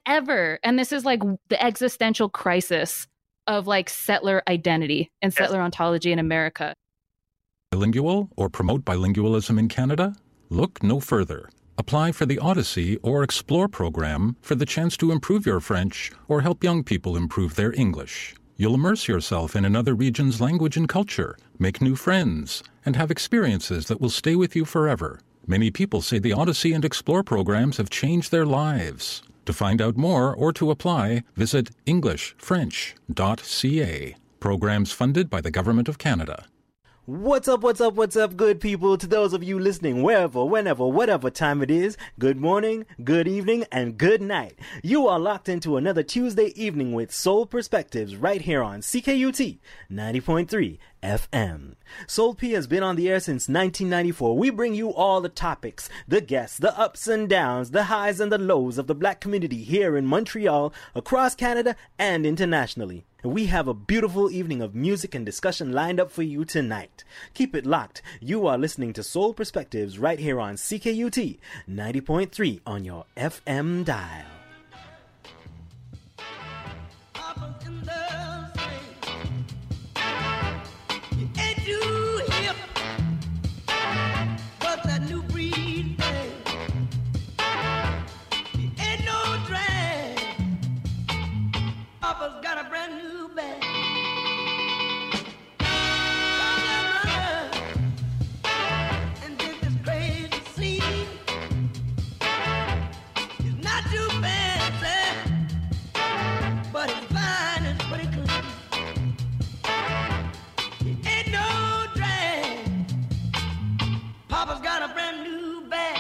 ever. And this is like the existential crisis of like settler identity and settler ontology in America. Bilingual or promote bilingualism in Canada? Look no further. Apply for the Odyssey or Explore program for the chance to improve your French or help young people improve their English. You'll immerse yourself in another region's language and culture, make new friends, and have experiences that will stay with you forever. Many people say the Odyssey and Explore programs have changed their lives. To find out more or to apply, visit EnglishFrench.ca. Programs funded by the Government of Canada. What's up, good people? To those of you listening wherever, whenever, whatever time it is, good morning, good evening, and good night. You are locked into another Tuesday evening with Soul Perspectives right here on CKUT 90.3 FM. Soul P has been on the air since 1994. We bring you all the topics, the guests, the ups and downs, the highs and the lows of the black community here in Montreal, across Canada, and internationally. We have a beautiful evening of music and discussion lined up for you tonight. Keep it locked. You are listening to Soul Perspectives right here on CKUT 90.3 on your FM dial. Papa's got a brand new bag. And did this crazy scene. It's not too fancy, but it's fine and pretty clean. It ain't no drag. Papa's got a brand new bag.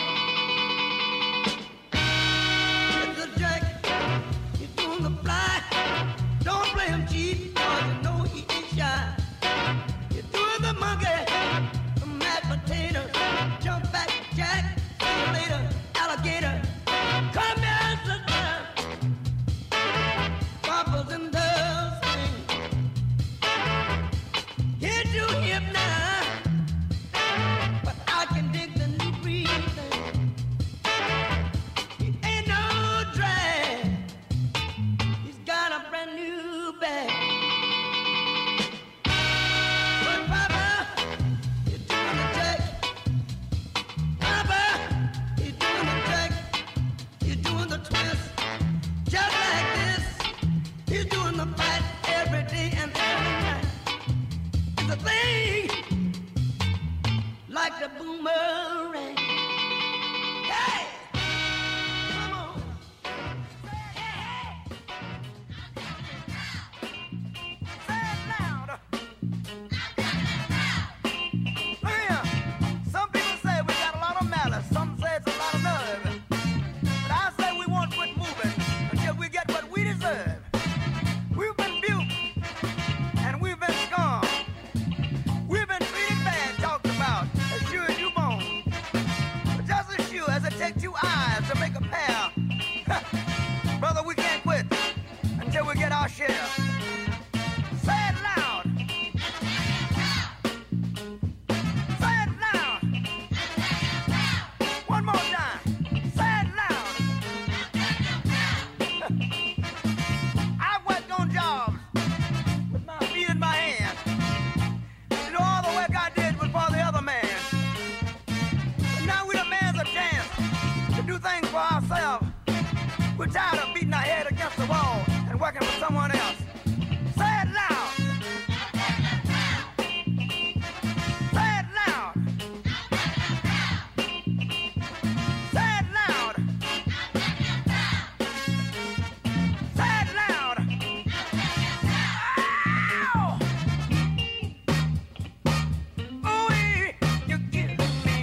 It's a jacket. He's doing the fly. Don't play him cheap, cause you know he ain't shy. You're doing the monkey, the mashed potatoes, jump back, jack, see you later, alligator. Come here, sister. Papa's in the swing. Get you hip now, but I can dig the new breathing. He ain't no drag. He's got a brand new bag. But Papa, you're doing the jack. Papa, you're doing the jack. You're doing the twist. Just like this. He's doing the fight every day and every night. It's a thing like the boomerang. Hey! Come on. Say it loud. Look here. Some people say we got a lot of malice. Some say it's a lot of nerve. But I say we won't quit moving until we get what we deserve. We've been built and we've been scorned. We've been treated bad, talked about, as sure as you born. But just as sure as it takes 2 eyes to make a pair, brother, we can't quit until we get our share. Say it loud. Say it loud. One more time. Say it loud. I've worked on jobs with my feet in my hands. You know, all the work I did was for the other man. But now we demands a chance to do things for ourselves. We're tired of beating our head against the wall and working for someone else. Say it loud. Say it loud. Say it loud. Say it loud. Ow! Ooh-wee, you're killing me.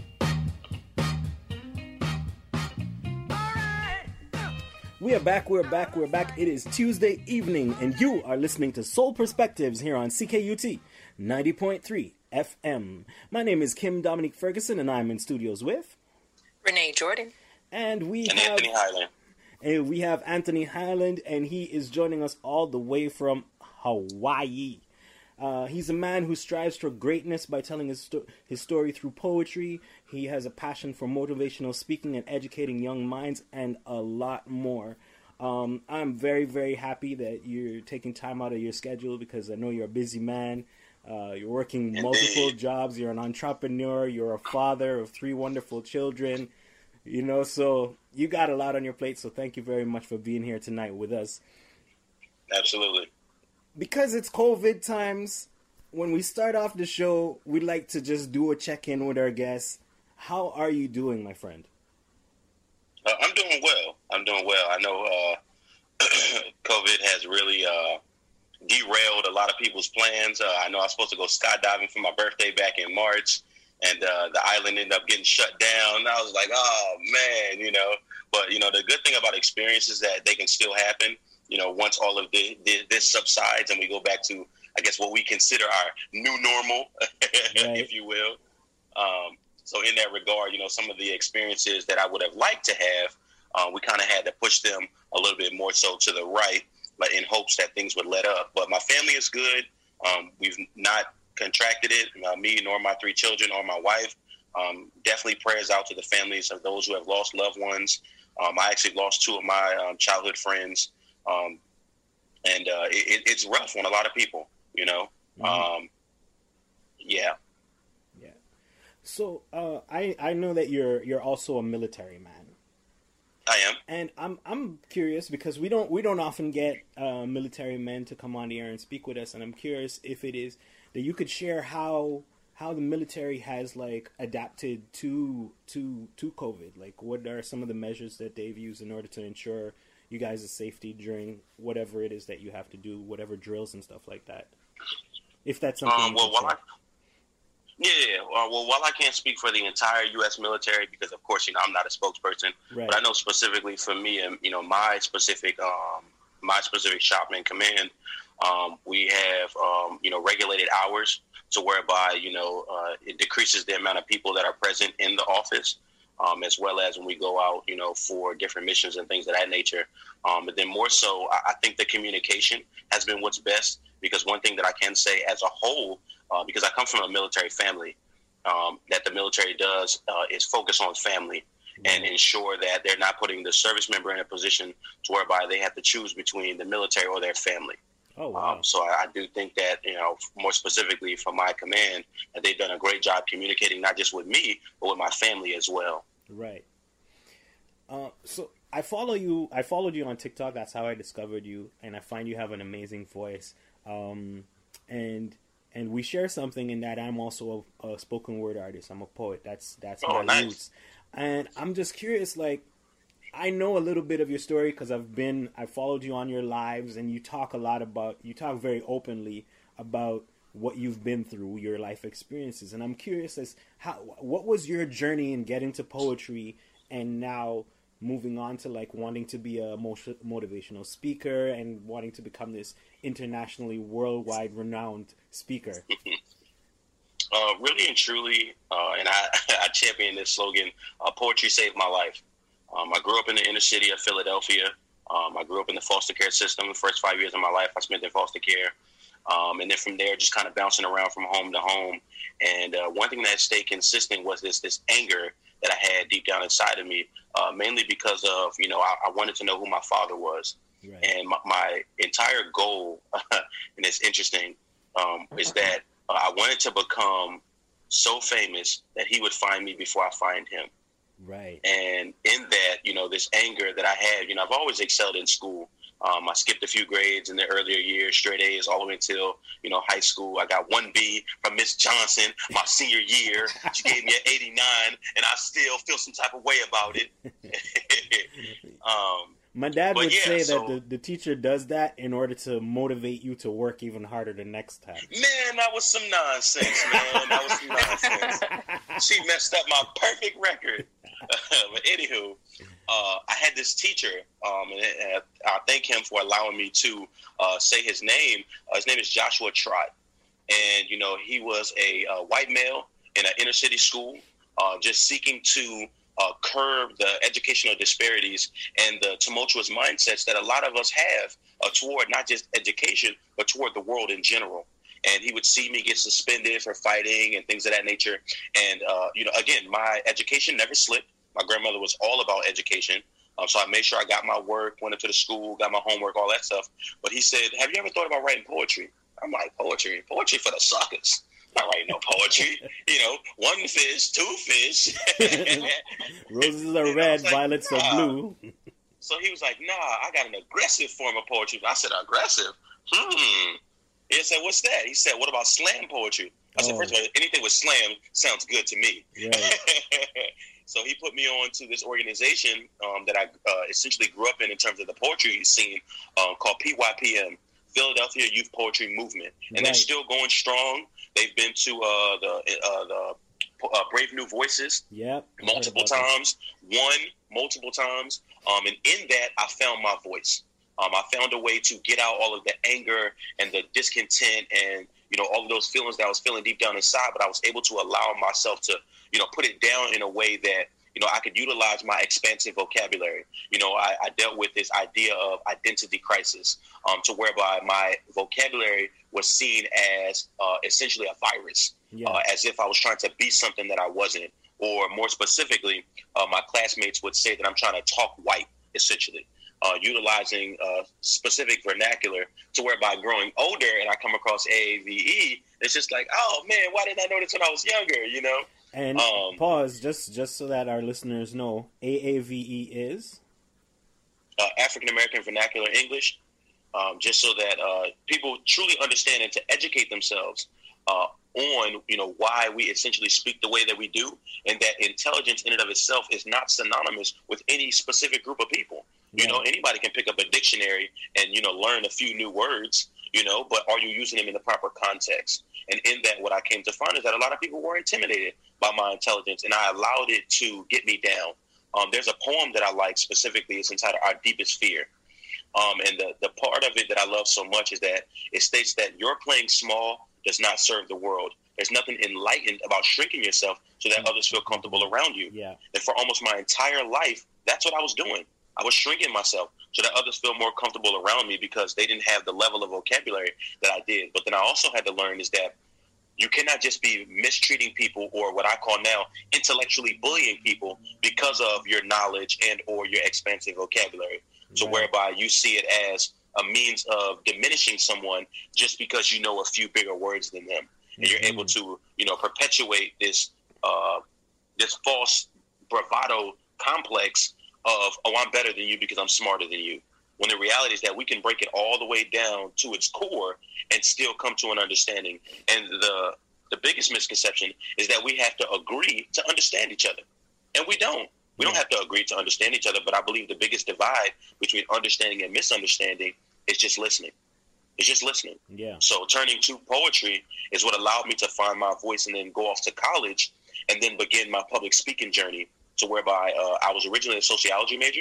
All right. We are back. It is Tuesday evening, and you are listening to Soul Perspectives here on CKUT 90.3 FM. My name is Kim Dominique Ferguson, and I'm in studios with... Renee Jordan. And we And have... Anthony Highland. And we have Anthony Highland, and he is joining us all the way from Hawaii. He's a man who strives for greatness by telling his story through poetry. He has a passion for motivational speaking and educating young minds, and a lot more. I'm very, very happy that you're taking time out of your schedule because I know you're a busy man. You're working multiple jobs. You're an entrepreneur. You're a father of 3 wonderful children. So you got a lot on your plate. So thank you very much for being here tonight with us. Absolutely. Because it's COVID times, when we start off the show, we like to just do a check-in with our guests. How are you doing, my friend? I'm doing well. I know COVID has really derailed a lot of people's plans. I know I was supposed to go skydiving for my birthday back in March, and the island ended up getting shut down. And I was like, oh, man, But, the good thing about experience is that they can still happen, once all of this subsides and we go back to, I guess, what we consider our new normal, right. If you will. So in that regard, some of the experiences that I would have liked to have, we kind of had to push them a little bit more so to the right, but in hopes that things would let up. But my family is good. We've not contracted it, me nor my 3 children or my wife. Definitely prayers out to the families of those who have lost loved ones. I actually lost 2 of my childhood friends. And it's rough on a lot of people, Mm-hmm. Yeah. So I know that you're also a military man. I am. And I'm curious because we don't often get military men to come on the air and speak with us, and I'm curious if it is that you could share how the military has adapted to COVID. What are some of the measures that they've used in order to ensure you guys' safety during whatever it is that you have to do, whatever drills and stuff like that. If that's something while I can't speak for the entire U.S. military because, of course, I'm not a spokesperson, right. But I know specifically for me and, my specific shop in command, we have, regulated hours to whereby, it decreases the amount of people that are present in the office, as well as when we go out, for different missions and things of that nature. But then more so, I think the communication has been what's best because one thing that I can say as a whole, because I come from a military family, that the military does is focus on family and ensure that they're not putting the service member in a position to whereby they have to choose between the military or their family. Oh, wow. So I do think that, more specifically from my command, that they've done a great job communicating not just with me, but with my family as well. Right. So I followed you on TikTok. That's how I discovered you. And I find you have an amazing voice. And we share something in that I'm also a spoken word artist. I'm a poet. That's my roots. And I'm just curious, I know a little bit of your story because I followed you on your lives, and you talk very openly about what you've been through, your life experiences. And I'm curious what was your journey in getting to poetry and now moving on to wanting to be a motivational speaker and wanting to become this internationally worldwide renowned speaker? Really and truly, and I champion this slogan, poetry saved my life. I grew up in the inner city of Philadelphia. I grew up in the foster care system. The first 5 years of my life I spent in foster care. And then from there, just kind of bouncing around from home to home. And one thing that stayed consistent was this anger that I had deep down inside of me, mainly because of, I wanted to know who my father was. Right. And my entire goal, and it's interesting, is that I wanted to become so famous that he would find me before I find him. Right. And in that, this anger that I had, I've always excelled in school. I skipped a few grades in the earlier years, straight A's all the way until, high school. I got 1B from Miss Johnson my senior year. She gave me an 89, and I still feel some type of way about it. My dad would say that the teacher does that in order to motivate you to work even harder the next time. Man, that was some nonsense, man. That was some nonsense. She messed up my perfect record. But anywho, I had this teacher, and I thank him for allowing me to say his name. His name is Joshua Trott. And, he was a white male in an inner city school, just seeking to curb the educational disparities and the tumultuous mindsets that a lot of us have toward not just education, but toward the world in general. And he would see me get suspended for fighting and things of that nature. And, again, my education never slipped. My grandmother was all about education. So I made sure I got my work, went into the school, got my homework, all that stuff. But he said, have you ever thought about writing poetry? I'm like, poetry for the suckers. I'm not writing no poetry. One fish, two fish. Roses are red, violets are blue. So he was like, nah, I got an aggressive form of poetry. I said, aggressive? He said, what's that? He said, what about slam poetry? I said, first of all, anything with slam sounds good to me. Yeah. So he put me on to this organization that I essentially grew up in terms of the poetry scene called PYPM, Philadelphia Youth Poetry Movement. And they're still going strong. They've been to the Brave New Voices multiple times, won multiple times. And in that, I found my voice. I found a way to get out all of the anger and the discontent and, all of those feelings that I was feeling deep down inside. But I was able to allow myself to, put it down in a way that, I could utilize my expansive vocabulary. I dealt with this idea of identity crisis to whereby my vocabulary was seen as essentially a virus, as if I was trying to be something that I wasn't. Or more specifically, my classmates would say that I'm trying to talk white, essentially. Utilizing specific vernacular to whereby growing older and I come across AAVE, it's just like, oh man, why didn't I know this when I was younger, And pause, just so that our listeners know, AAVE is? African American Vernacular English, just so that people truly understand and to educate themselves on, why we essentially speak the way that we do, and that intelligence in and of itself is not synonymous with any specific group of people. Anybody can pick up a dictionary and, learn a few new words, but are you using them in the proper context? And in that, what I came to find is that a lot of people were intimidated by my intelligence, and I allowed it to get me down. There's a poem that I like specifically. It's entitled Our Deepest Fear. And the part of it that I love so much is that it states that your playing small does not serve the world. There's nothing enlightened about shrinking yourself so that others feel comfortable around you. Yeah. And for almost my entire life, that's what I was doing. I was shrinking myself so that others feel more comfortable around me because they didn't have the level of vocabulary that I did. But then I also had to learn is that you cannot just be mistreating people or what I call now intellectually bullying people because of your knowledge and or your expansive vocabulary. So whereby you see it as a means of diminishing someone just because you know a few bigger words than them. And you're able to, perpetuate this this false bravado complex of, oh, I'm better than you because I'm smarter than you. When the reality is that we can break it all the way down to its core and still come to an understanding. And the biggest misconception is that we have to agree to understand each other. And we don't. We don't have to agree to understand each other, but I believe the biggest divide between understanding and misunderstanding is just listening. It's just listening. Yeah. So turning to poetry is what allowed me to find my voice and then go off to college and then begin my public speaking journey to whereby I was originally a sociology major.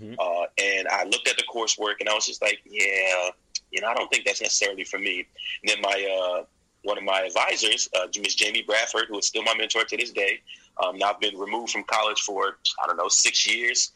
And I looked at the coursework and I was just like, I don't think that's necessarily for me. And then my one of my advisors, Miss Jamie Bradford, who is still my mentor to this day. Now I've been removed from college for, 6 years.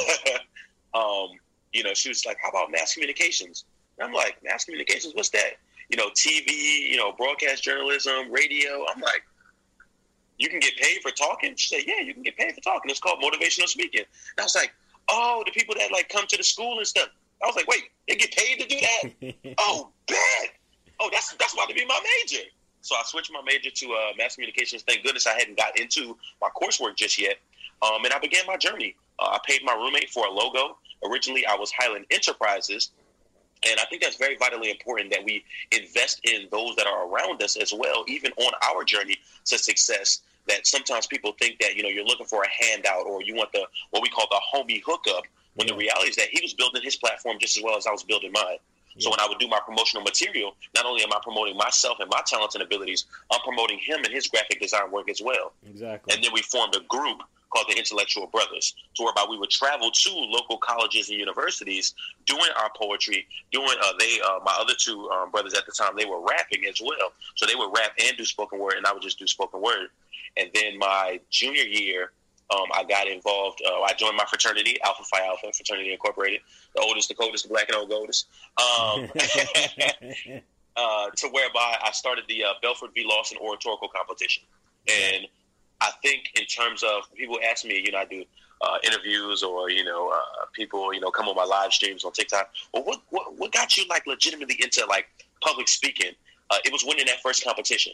She was like, how about mass communications? And I'm like, mass communications, what's that? TV, broadcast journalism, radio. I'm like, you can get paid for talking? She said, yeah, you can get paid for talking. It's called motivational speaking. And I was like, oh, the people that come to the school and stuff. I was like, wait, they get paid to do that? Oh, bet. Oh, that's about to be my major. So I switched my major to mass communications. Thank goodness I hadn't got into my coursework just yet. And I began my journey. I paid my roommate for a logo. Originally, I was Highland Enterprises. And I think that's very vitally important that we invest in those that are around us as well, even on our journey to success. That sometimes people think that, you're looking for a handout or you want what we call the homie hookup, when the reality is that he was building his platform just as well as I was building mine. So when I would do my promotional material, not only am I promoting myself and my talents and abilities, I'm promoting him and his graphic design work as well. Exactly. And then we formed a group called the Intellectual Brothers, to whereby we would travel to local colleges and universities doing our poetry, my other two brothers at the time, they were rapping as well. So they would rap and do spoken word, and I would just do spoken word. And then my junior year, I got involved. I joined my fraternity, Alpha Phi Alpha, Fraternity Incorporated, the oldest, the coldest, the black and old goldest. To whereby I started the Belford v. Lawson oratorical competition. And I think in terms of people ask me, I do interviews or people come on my live streams on TikTok. Well, what got you like legitimately into like public speaking? It was winning that first competition.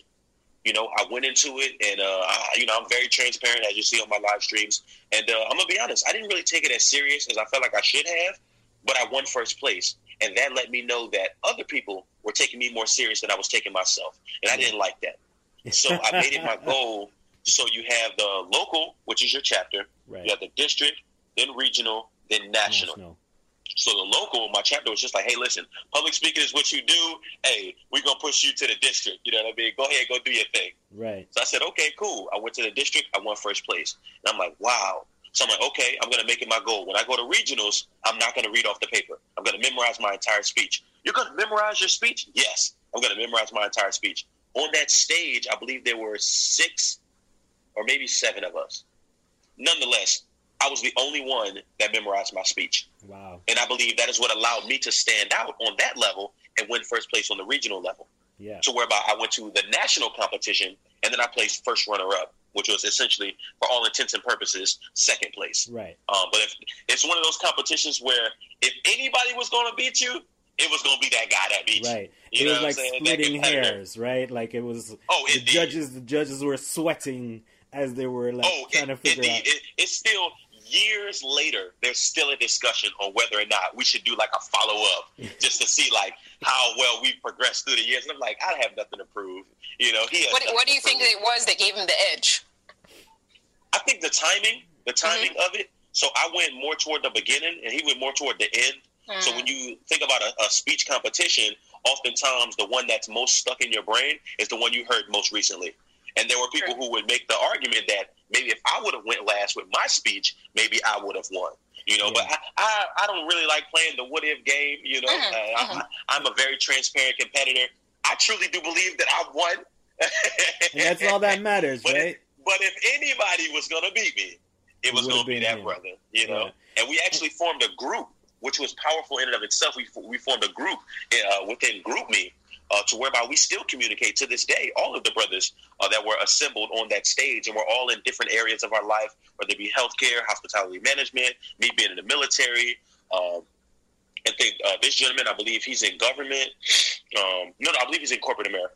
I went into it, and I'm very transparent, as you see on my live streams. And I'm gonna be honest, I didn't really take it as serious as I felt like I should have, but I won first place, and that let me know that other people were taking me more serious than I was taking myself, and I didn't like that. So I made it my goal. So you have the local, which is your chapter. Right. You have the district, then regional, then national. So the local, my chapter was just like, hey, listen, public speaking is what you do. Hey, we're going to push you to the district. You know what I mean? Go ahead, go do your thing. Right. So I said, okay, cool. I went to the district. I won first place. And I'm like, wow. So I'm like, okay, I'm going to make it my goal. When I go to regionals, I'm not going to read off the paper. I'm going to memorize my entire speech. You're going to memorize your speech? Yes. I'm going to memorize my entire speech. On that stage, I believe there were 6 or maybe 7 of us. Nonetheless, I was the only one that memorized my speech. Wow. And I believe that is what allowed me to stand out on that level and win first place on the regional level. Yeah. So whereby I went to the national competition, and then I placed first runner-up, which was essentially, for all intents and purposes, second place. Right. But if it's one of those competitions where if anybody was going to beat you, it was going to be that guy that beat you. Right. It was like splitting hairs, right? Like it was. Oh, the judges were sweating as they were trying to figure out. It's still years later. There's still a discussion on whether or not we should do like a follow up just to see like how well we progressed through the years. And I'm like, I have nothing to prove. What do you think it was that gave him the edge? I think the timing of it. So I went more toward the beginning, and he went more toward the end. So when you think about a speech competition, oftentimes the one that's most stuck in your brain is the one you heard most recently. And there were people who would make the argument that maybe if I would have went last with my speech, maybe I would have won. But I don't really like playing the what if game. I'm a very transparent competitor. I truly do believe that I won. And that's all that matters, right? But if anybody was going to beat me, it was going to be that brother. Yeah. And we actually formed a group, which was powerful in and of itself. We formed a group within GroupMe to whereby we still communicate to this day. All of the brothers that were assembled on that stage, and we're all in different areas of our life, whether it be healthcare, hospitality management, me being in the military. And this gentleman, I believe he's in government. I believe he's in corporate America.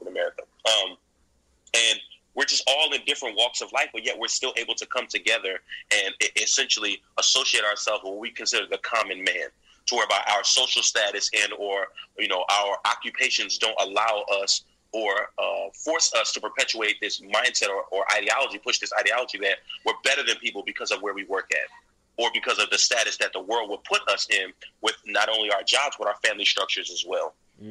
And we're just all in different walks of life, but yet we're still able to come together and essentially associate ourselves with what we consider the common man, to whereby our social status and or our occupations don't allow us or force us to perpetuate this mindset or ideology, push this ideology that we're better than people because of where we work at, or because of the status that the world would put us in with not only our jobs but our family structures as well.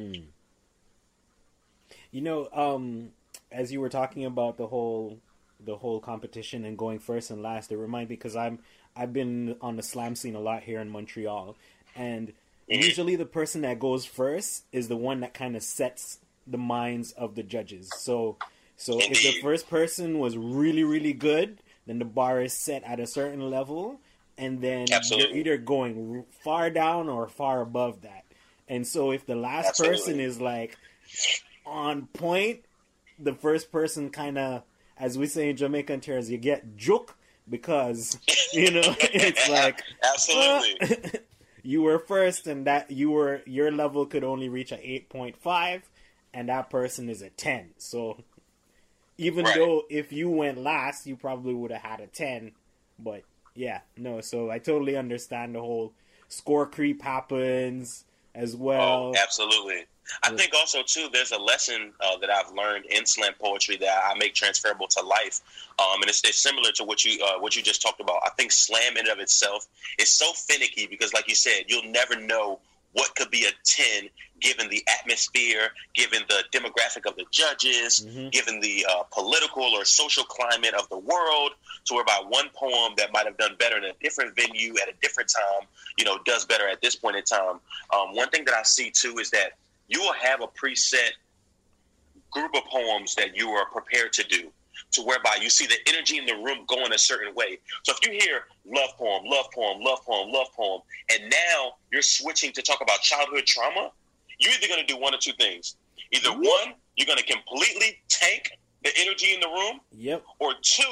As you were talking about the whole competition and going first and last, it reminded me, because I've been on the slam scene a lot here in Montreal, and usually the person that goes first is the one that kind of sets the minds of the judges. So if the first person was really, really good, then the bar is set at a certain level, and then you're either going far down or far above that. And so if the last person is like on point, the first person kind of, as we say in Jamaican terms, you get joke, because it's like absolutely you were first, and that your level could only reach a 8.5, and that person is a 10. So even though if you went last, you probably would have had a 10, but so I totally understand the whole score creep happens as well. Oh, absolutely. I think also, too, there's a lesson that I've learned in slam poetry that I make transferable to life. And it's similar to what you just talked about. I think slam in and of itself is so finicky because, like you said, you'll never know what could be a 10 given the atmosphere, given the demographic of the judges, given the political or social climate of the world, to whereby one poem that might have done better in a different venue at a different time, does better at this point in time. One thing that I see, too, is that you will have a preset group of poems that you are prepared to do, to whereby you see the energy in the room going a certain way. So if you hear love poem, love poem, love poem, love poem, and now you're switching to talk about childhood trauma, you're either going to do one or two things. Either one, you're going to completely tank the energy in the room, or two,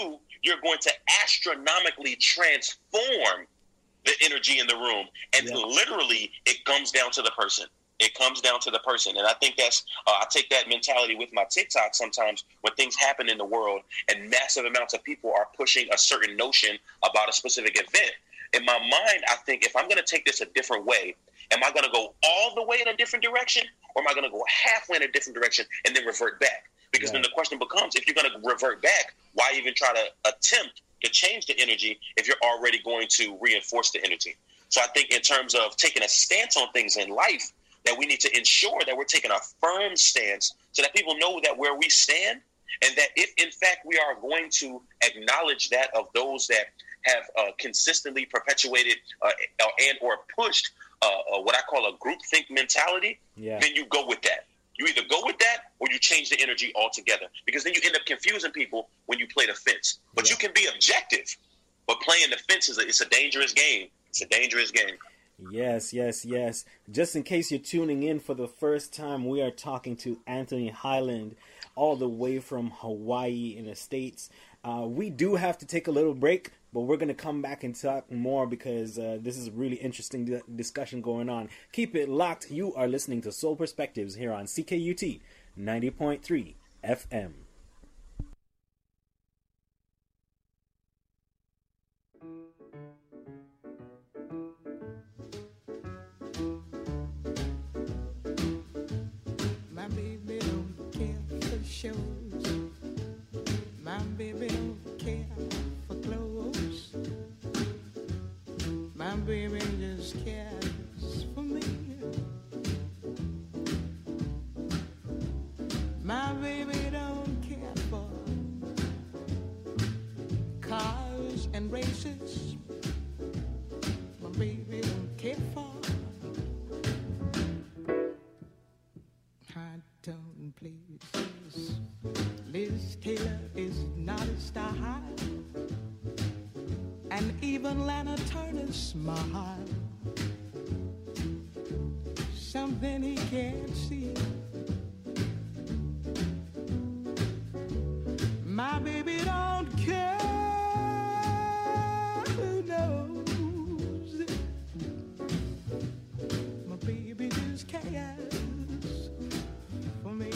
you're going to astronomically transform the energy in the room. And literally, it comes down to the person. It comes down to the person. And I think that's, I take that mentality with my TikTok sometimes when things happen in the world and massive amounts of people are pushing a certain notion about a specific event. In my mind, I think if I'm going to take this a different way, am I going to go all the way in a different direction, or am I going to go halfway in a different direction and then revert back? Because then the question becomes, if you're going to revert back, why even try to attempt to change the energy if you're already going to reinforce the energy? So I think in terms of taking a stance on things in life, that we need to ensure that we're taking a firm stance so that people know that where we stand, and that if in fact we are going to acknowledge that of those that have consistently perpetuated and or pushed what I call a groupthink mentality, then you go with that. You either go with that or you change the energy altogether, because then you end up confusing people when you play the fence. But you can be objective, but playing the fence it's a dangerous game. It's a dangerous game. Yes. Just in case you're tuning in for the first time, we are talking to Anthony Highland, all the way from Hawaii in the States. We do have to take a little break, but we're going to come back and talk more because this is a really interesting discussion going on. Keep it locked. You are listening to Soul Perspectives here on CKUT 90.3 FM. My baby don't care for shows. My baby don't care for clothes. My baby just cares for me. My baby don't care for cars and races. My baby don't care for high-tone places. Liz Taylor is not a star high, and even Lana Turner's smile, something he can't see. My baby don't care who knows. My baby just cares for me.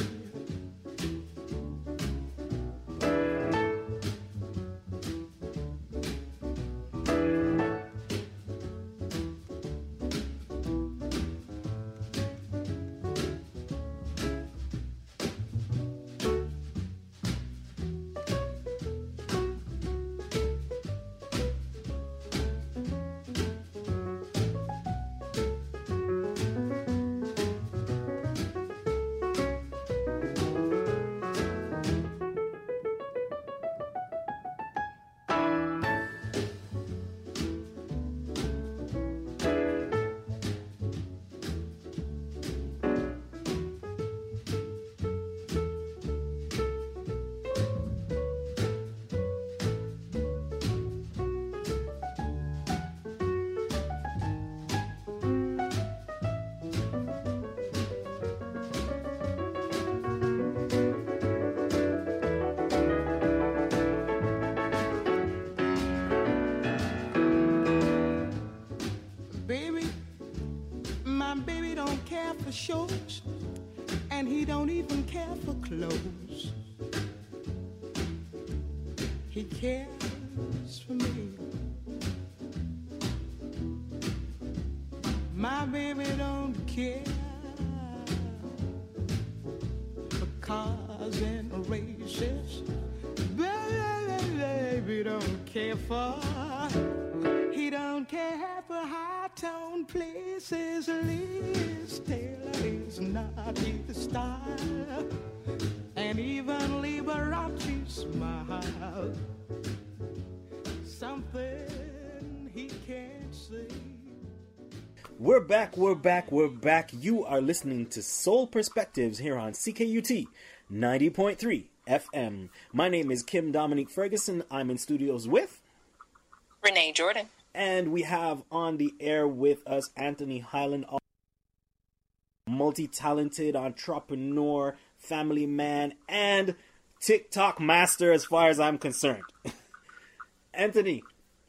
For shows, and he don't even care for clothes. He cares for me. My baby don't care for cars and races. Baby don't care for. He don't care for high-tone places. Liz Taylor is not his style, and even Liberace smile. Something he can't see. We're back. You are listening to Soul Perspectives here on CKUT 90.3 FM. My name is Kim Dominique Ferguson. I'm in studios with Renee Jordan. And we have on the air with us Anthony Highland, multi-talented entrepreneur, family man, and TikTok master as far as I'm concerned. Anthony.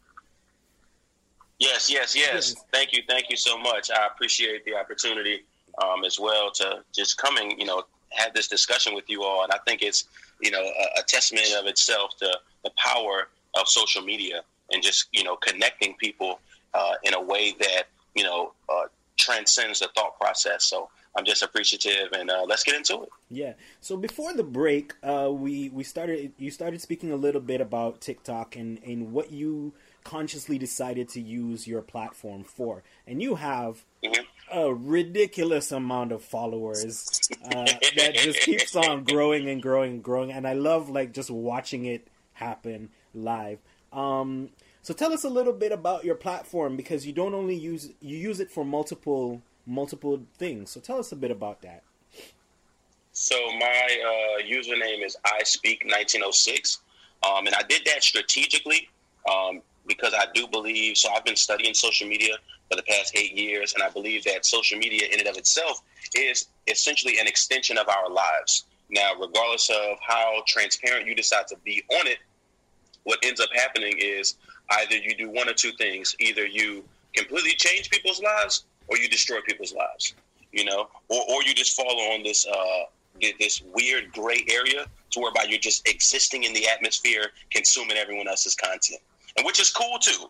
Yes. Thank you so much. I appreciate the opportunity as well to just come and, have this discussion with you all. And I think it's, a testament of itself to the power of social media and just, connecting people in a way that, transcends the thought process. So I'm just appreciative, and let's get into it. Yeah. So before the break, you started speaking a little bit about TikTok and what you consciously decided to use your platform for, and you have a ridiculous amount of followers that just keeps on growing and growing and growing, and I love just watching it happen live. So tell us a little bit about your platform, because you don't only use it for multiple things. So tell us a bit about that. So my username is iSpeak1906, and I did that strategically because I do believe. So I've been studying social media for the past 8 years, and I believe that social media in and of itself is essentially an extension of our lives. Now, regardless of how transparent you decide to be on it, what ends up happening is either you do one or two things. Either you completely change people's lives or you destroy people's lives, or you just fall on this weird gray area to whereby you're just existing in the atmosphere, consuming everyone else's content, and which is cool too,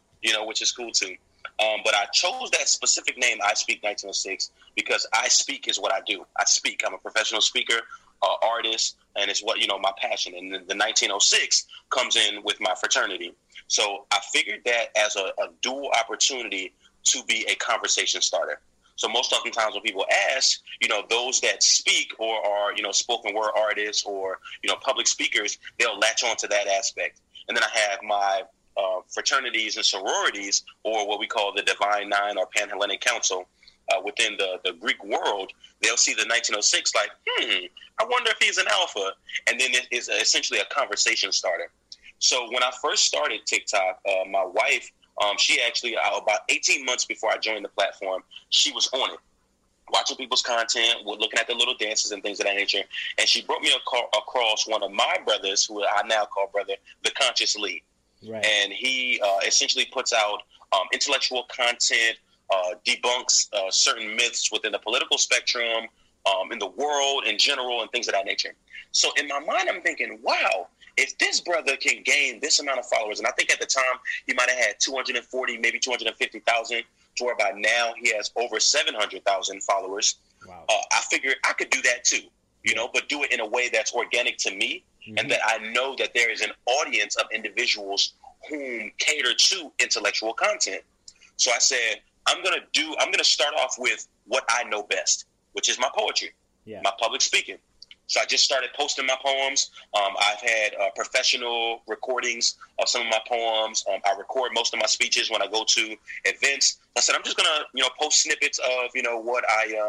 But I chose that specific name, iSpeak1906, because I speak is what I do. I speak. I'm a professional speaker, artist, and it's what, my passion. And the 1906 comes in with my fraternity. So I figured that as a dual opportunity to be a conversation starter. So most oftentimes when people ask, those that speak or are, spoken word artists or, public speakers, they'll latch on to that aspect. And then I have my fraternities and sororities, or what we call the Divine Nine or Panhellenic Council. Within the Greek world, they'll see the 1906 like, I wonder if he's an alpha. And then it is essentially a conversation starter. So when I first started TikTok, my wife, she actually, about 18 months before I joined the platform, she was on it, watching people's content, looking at the little dances and things of that nature. And she brought me across one of my brothers, who I now call brother, The Conscious Lee. Right. And he essentially puts out intellectual content, debunks certain myths within the political spectrum, in the world in general, and things of that nature. So in my mind, I'm thinking, wow, if this brother can gain this amount of followers, and I think at the time he might have had 240, maybe 250,000, to where by now he has over 700,000 followers. Wow. I figured I could do that too, but do it in a way that's organic to me, and that I know that there is an audience of individuals whom cater to intellectual content. So I said, I'm going to start off with what I know best, which is my poetry, my public speaking. So I just started posting my poems. I've had professional recordings of some of my poems. I record most of my speeches when I go to events. I said, I'm just going to, post snippets of, what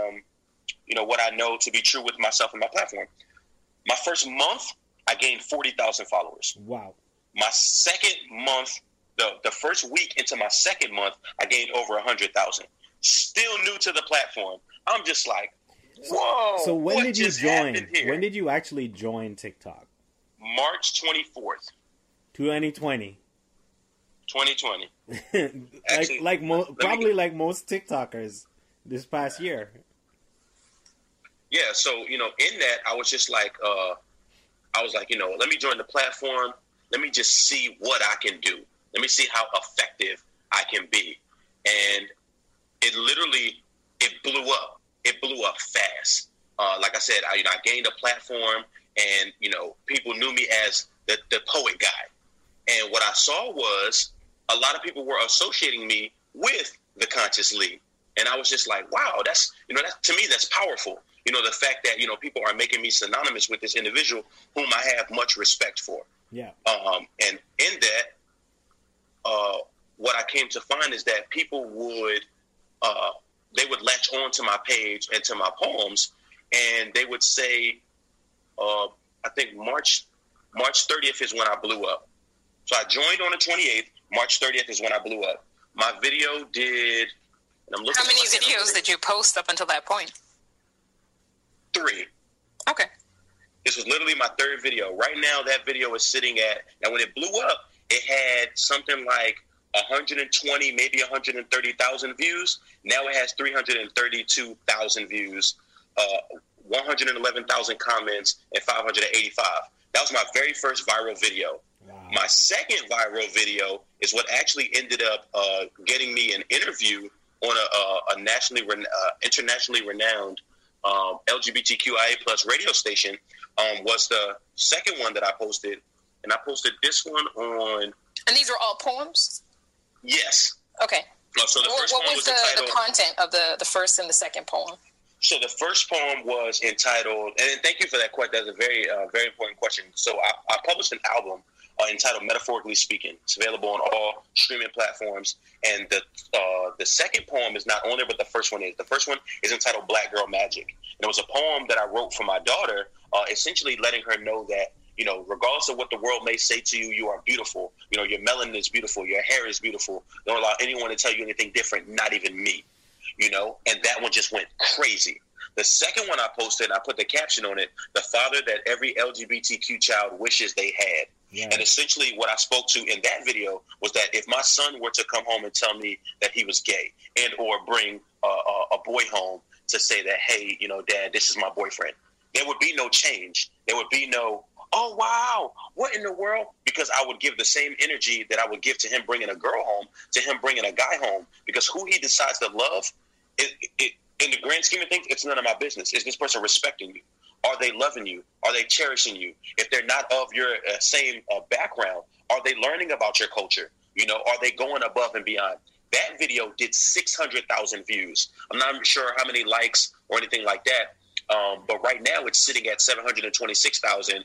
I know to be true with myself and my platform. My first month, I gained 40,000 followers. Wow. My second month, the first week into my second month, I gained over 100,000. Still new to the platform. I'm just like, whoa. So when did you join? When did you actually join TikTok? March 24th. 2020. 2020. Actually, like most TikTokers this past year. Yeah, so, in that, I was just like, let me join the platform. Let me just see what I can do. Let me see how effective I can be. And it blew up. It blew up fast. Like I said, I gained a platform, and, people knew me as the poet guy. And what I saw was a lot of people were associating me with the Conscious Lee. And I was just like, wow, that's, to me, that's powerful. The fact that, people are making me synonymous with this individual whom I have much respect for. Yeah. And in that, what I came to find is that people would latch on to my page and to my poems, and they would say, I think March 30th is when I blew up. So I joined on the 28th. March 30th is when I blew up. My video did, and I'm looking. How many videos did you post up until that point? 3. Okay. This was literally my 3rd video. Right now, that video is sitting at, now when it blew up, it had something like 120, maybe 130,000 views. Now it has 332,000 views, 111,000 comments, and 585. That was my very first viral video. Wow. My second viral video is what actually ended up getting me an interview on a internationally renowned LGBTQIA plus radio station. Was the second one that I posted, and I posted this one on. And these are all poems? Yes. Okay. So the first what poem was was entitled, the content of the first and the second poem? So the first poem was entitled, and thank you for that question. That's a very, very important question. So I published an album entitled Metaphorically Speaking. It's available on all streaming platforms. And the second poem is not on there, but the first one is. The first one is entitled Black Girl Magic. And it was a poem that I wrote for my daughter, essentially letting her know that, you know, regardless of what the world may say to you, you are beautiful. You know, your melanin is beautiful. Your hair is beautiful. Don't allow anyone to tell you anything different, not even me. You know, and that one just went crazy. The second one I posted, I put the caption on it, the father that every LGBTQ child wishes they had. Yeah. And essentially what I spoke to in that video was that if my son were to come home and tell me that he was gay and or bring a boy home to say that, hey, you know, Dad, this is my boyfriend, there would be no change. There would be no, oh, wow, what in the world? Because I would give the same energy that I would give to him bringing a girl home, to him bringing a guy home, because who he decides to love, in the grand scheme of things, it's none of my business. Is this person respecting you? Are they loving you? Are they cherishing you? If they're not of your same background, are they learning about your culture? You know, are they going above and beyond? That video did 600,000 views. I'm not sure how many likes or anything like that, but right now it's sitting at 726,000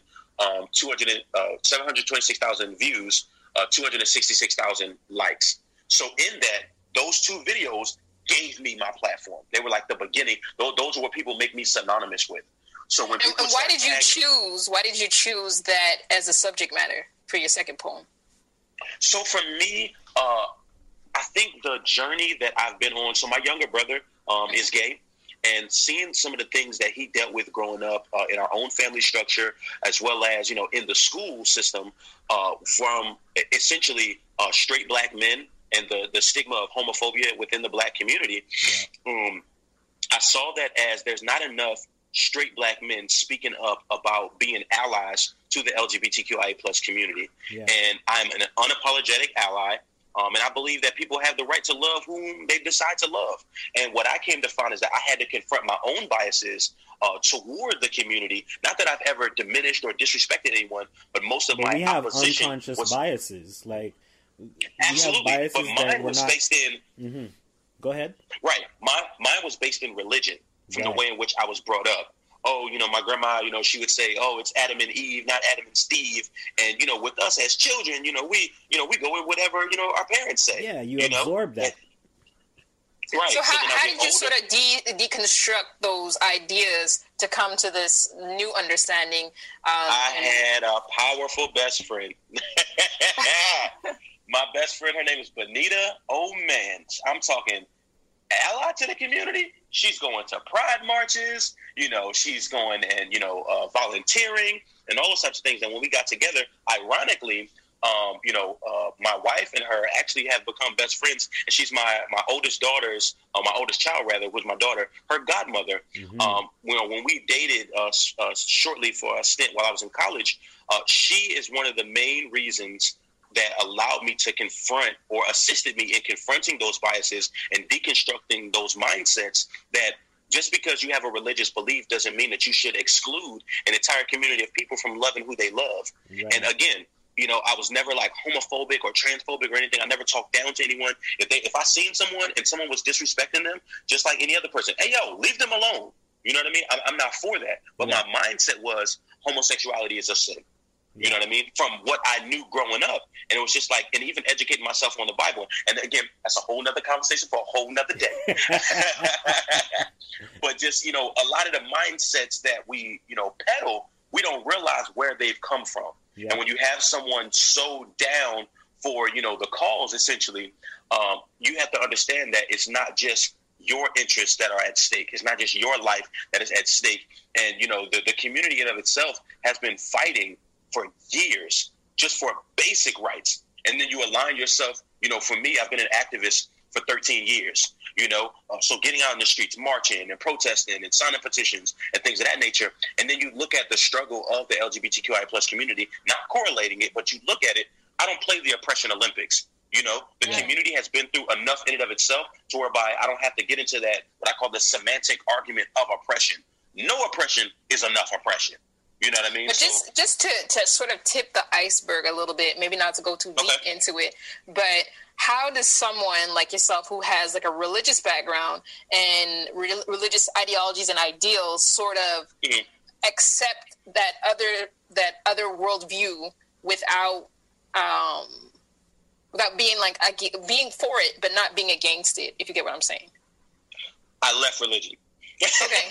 views, 266,000 likes. So in that, those two videos gave me my platform. They were like the beginning. Those are what people make me synonymous with. So when people why did you choose that as a subject matter for your second poem? So for me, I think the journey that I've been on. So my younger brother is gay, and seeing some of the things that he dealt with growing up in our own family structure, as well as, you know, in the school system, from essentially straight black men and the stigma of homophobia within the black community. Yeah. I saw that as there's not enough straight black men speaking up about being allies to the LGBTQIA plus community. Yeah. And I'm an unapologetic ally. And I believe that people have the right to love whom they decide to love. And what I came to find is that I had to confront my own biases toward the community. Not that I've ever diminished or disrespected anyone, but most of my opposition unconscious biases. Like, absolutely, but mine was based in. Mm-hmm. Go ahead. Right, mine was based in religion, from the way in which I was brought up. Oh, you know, my grandma, you know, she would say, "Oh, it's Adam and Eve, not Adam and Steve." And you know, with us as children, you know, we go with whatever, you know, our parents say. Yeah, you absorb that. Right. So how did you sort of deconstruct those ideas to come to this new understanding? I had a powerful best friend. My best friend, her name is Benita. Oh, man. I'm talking ally to the community. She's going to pride marches. You know, she's going and, you know, volunteering and all those types of things. And when we got together, ironically, my wife and her actually have become best friends. And she's my oldest daughter's, my oldest child, rather, was my daughter, her godmother. Mm-hmm. When we dated shortly for a stint while I was in college, she is one of the main reasons that allowed me to confront or assisted me in confronting those biases and deconstructing those mindsets that just because you have a religious belief doesn't mean that you should exclude an entire community of people from loving who they love. Right. And again, you know, I was never like homophobic or transphobic or anything. I never talked down to anyone. If I seen someone and someone was disrespecting them, just like any other person, hey, yo, leave them alone. You know what I mean? I'm not for that. But my mindset was homosexuality is a sin. You know what I mean? From what I knew growing up. And it was just like, and even educating myself on the Bible. And again, that's a whole nother conversation for a whole nother day. But just, you know, a lot of the mindsets that we, you know, peddle, we don't realize where they've come from. Yeah. And when you have someone so down for, you know, the cause, essentially, you have to understand that it's not just your interests that are at stake. It's not just your life that is at stake. And, you know, the community in of itself has been fighting for years just for basic rights. And then you align yourself. For me, I've been an activist for 13 years, so getting out in the streets, marching and protesting and signing petitions and things of that nature. And then you look at the struggle of the LGBTQI plus community, not correlating it, but you look at it. I don't play the oppression Olympics. The community has been through enough in and of itself to whereby I don't have to get into that, what I call the semantic argument of oppression. No oppression is enough oppression. You know what I mean? But just to sort of tip the iceberg a little bit, maybe not to go too deep into it, but how does someone like yourself who has like a religious background and religious ideologies and ideals sort of accept that other worldview without being being for it, but not being against it, if you get what I'm saying? I left religion. Okay.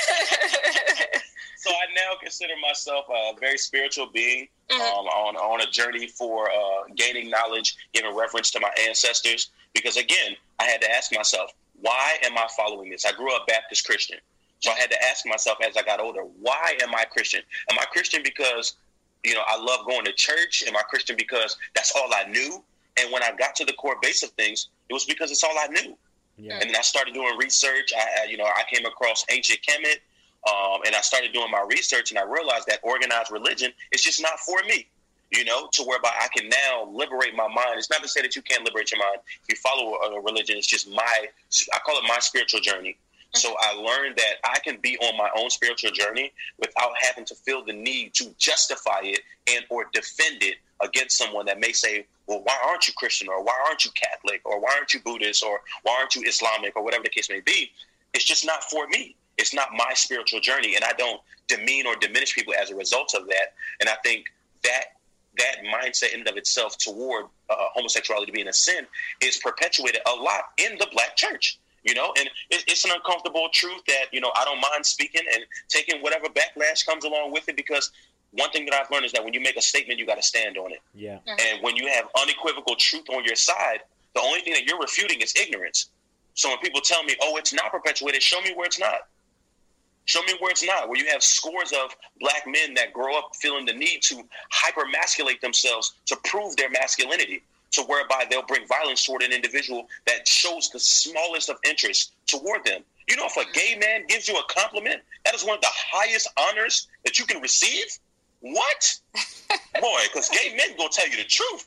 So I now consider myself a very spiritual being on a journey for gaining knowledge, giving reverence to my ancestors. Because again, I had to ask myself, why am I following this? I grew up Baptist Christian. So I had to ask myself as I got older, why am I Christian? Am I Christian because, I love going to church? Am I Christian because that's all I knew? And when I got to the core base of things, it was because it's all I knew. Yeah. And then I started doing research. I came across ancient Kemet. And I started doing my research, and I realized that organized religion is just not for me, to whereby I can now liberate my mind. It's not to say that you can't liberate your mind if you follow a religion. It's just I call it my spiritual journey. So I learned that I can be on my own spiritual journey without having to feel the need to justify it and or defend it against someone that may say, well, why aren't you Christian, or why aren't you Catholic, or why aren't you Buddhist, or why aren't you Islamic, or whatever the case may be. It's just not for me. It's not my spiritual journey, and I don't demean or diminish people as a result of that. And I think that mindset in and of itself toward homosexuality being a sin is perpetuated a lot in the Black church, and it's an uncomfortable truth that, I don't mind speaking and taking whatever backlash comes along with it, because one thing that I've learned is that when you make a statement, you got to stand on it. Yeah. And when you have unequivocal truth on your side, the only thing that you're refuting is ignorance. So when people tell me, oh, it's not perpetuated, show me where it's not. Show me where it's not, where you have scores of Black men that grow up feeling the need to hyper-masculate themselves to prove their masculinity, to whereby they'll bring violence toward an individual that shows the smallest of interest toward them. If a gay man gives you a compliment, that is one of the highest honors that you can receive? What? Boy, because gay men gonna tell you the truth.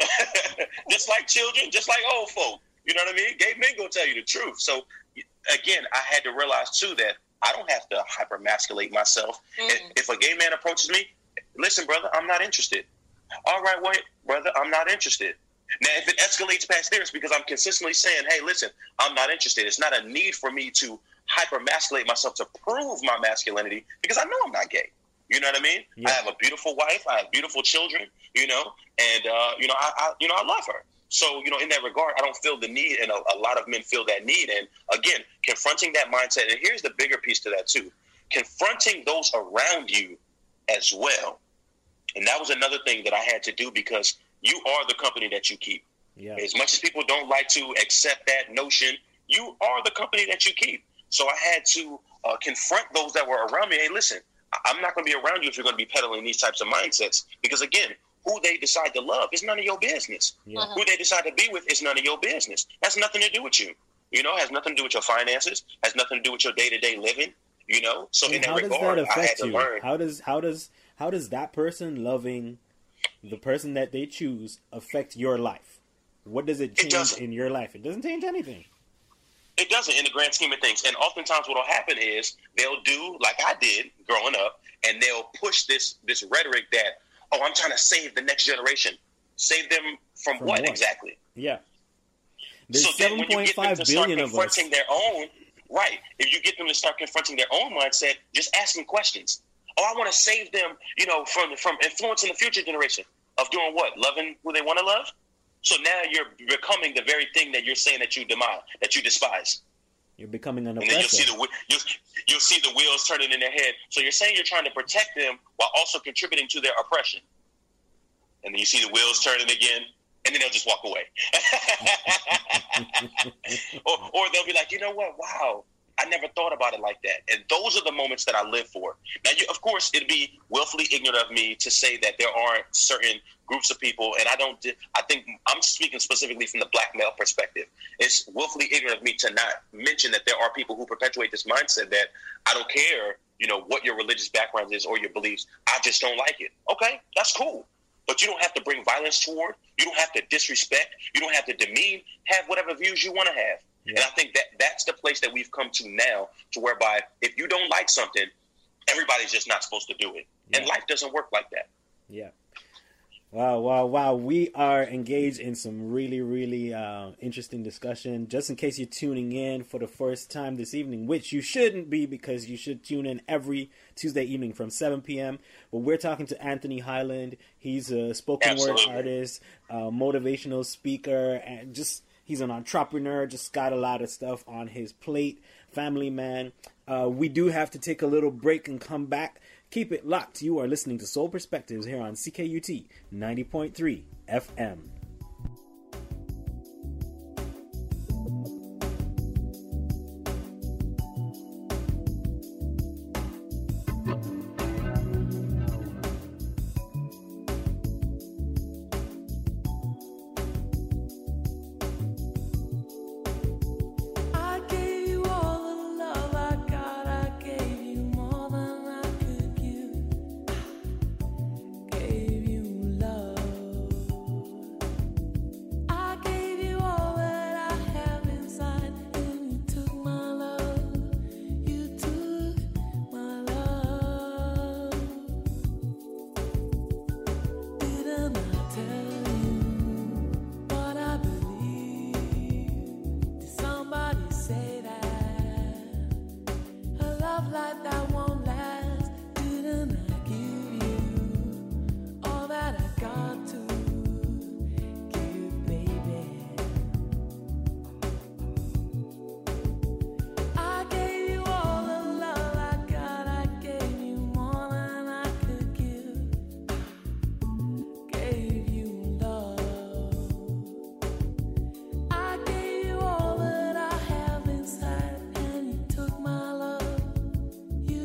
Just like children, just like old folk. You know what I mean? Gay men gonna tell you the truth. So, again, I had to realize, too, that I don't have to hyper-masculate myself. If a gay man approaches me, listen, brother, I'm not interested. All right, wait, brother, I'm not interested. Now, if it escalates past there, it's because I'm consistently saying, hey, listen, I'm not interested. It's not a need for me to hyper-masculate myself to prove my masculinity, because I know I'm not gay. You know what I mean? Yeah. I have a beautiful wife. I have beautiful children, and, I love her. So, in that regard, I don't feel the need, and a lot of men feel that need. And again, confronting that mindset, and here's the bigger piece to that too, confronting those around you as well. And that was another thing that I had to do, because you are the company that you keep. Yeah. As much as people don't like to accept that notion, you are the company that you keep. So I had to confront those that were around me. Hey, listen, I'm not going to be around you if you're going to be peddling these types of mindsets, because again, who they decide to love is none of your business. Yeah. Who they decide to be with is none of your business. Has nothing to do with you. Has nothing to do with your finances. Has nothing to do with your day-to-day living. So in that regard, I had to learn. How does that person loving the person that they choose affect your life? What does it change in your life? It doesn't change anything. It doesn't, in the grand scheme of things. And oftentimes what will happen is they'll do like I did growing up, and they'll push this rhetoric that, oh, I'm trying to save the next generation. Save them from what exactly? Yeah. There's 7.5 billion of us. Their own, right. If you get them to start confronting their own mindset, just asking questions. Oh, I want to save them, from influencing the future generation of doing what? Loving who they want to love? So now you're becoming the very thing that you're saying that you despise. You're becoming an oppressor. And then you'll see the wheels turning in their head. So you're saying you're trying to protect them while also contributing to their oppression. And then you see the wheels turning again, and then they'll just walk away. or they'll be like, you know what? Wow, I never thought about it like that. And those are the moments that I live for. Now, of course, it'd be willfully ignorant of me to say that there aren't certain groups of people, and I think I'm speaking specifically from the black male perspective. It's willfully ignorant of me to not mention that there are people who perpetuate this mindset that I don't care, what your religious background is or your beliefs. I just don't like it. Okay, that's cool. But you don't have to bring violence toward. You don't have to disrespect. You don't have to demean. Have whatever views you want to have. Yeah. And I think that's the place that we've come to now, to whereby if you don't like something, everybody's just not supposed to do it. Yeah. And life doesn't work like that. Yeah. Wow. We are engaged in some really, really interesting discussion. Just in case you're tuning in for the first time this evening, which you shouldn't be, because you should tune in every Tuesday evening from 7 p.m. But we're talking to Anthony Highland. He's a spoken word artist, motivational speaker, and he's an entrepreneur, just got a lot of stuff on his plate, family man. We do have to take a little break and come back. Keep it locked. You are listening to Soul Perspectives here on CKUT 90.3 FM. You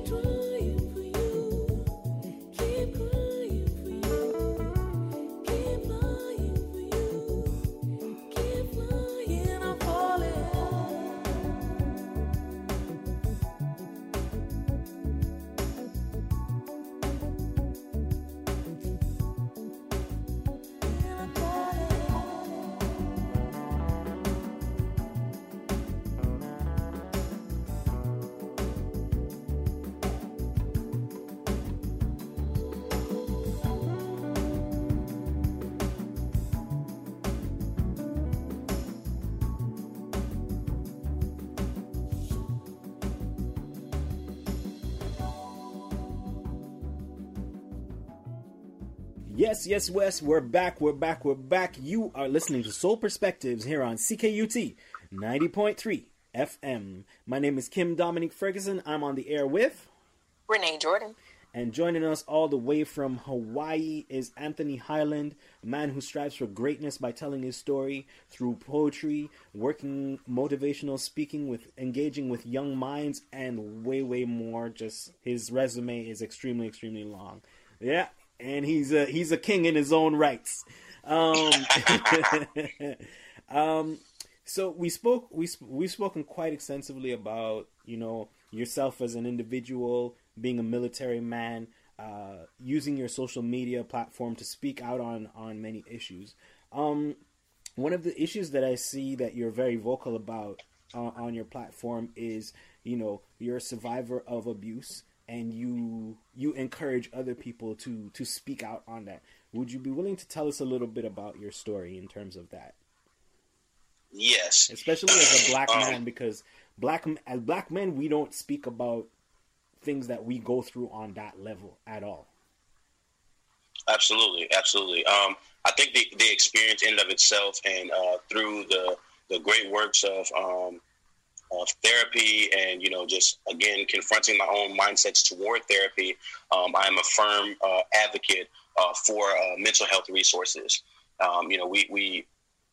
Yes, Wes, we're back. You are listening to Soul Perspectives here on CKUT 90.3 FM. My name is Kim Dominique Ferguson. I'm on the air with Renee Jordan. And joining us all the way from Hawaii is Anthony Highland, a man who strives for greatness by telling his story through poetry, working motivational speaking, with engaging with young minds, and way more. Just his resume is extremely long. Yeah. And he's a king in his own rights. So we've spoken quite extensively about, you know, yourself as an individual, being a military man, using your social media platform to speak out on many issues. One of the issues that I see that you're very vocal about on your platform is, you know, you're a survivor of abuse. And you encourage other people to speak out on that. Would you be willing to tell us a little bit about your story in terms of that? Yes. Especially as a black man, because as black men, we don't speak about things that we go through on that level at all. Absolutely. I think the experience in and of itself, and through the great works of therapy and, you know, just, again, confronting my own mindsets toward therapy, I'm a firm advocate for mental health resources. You know, we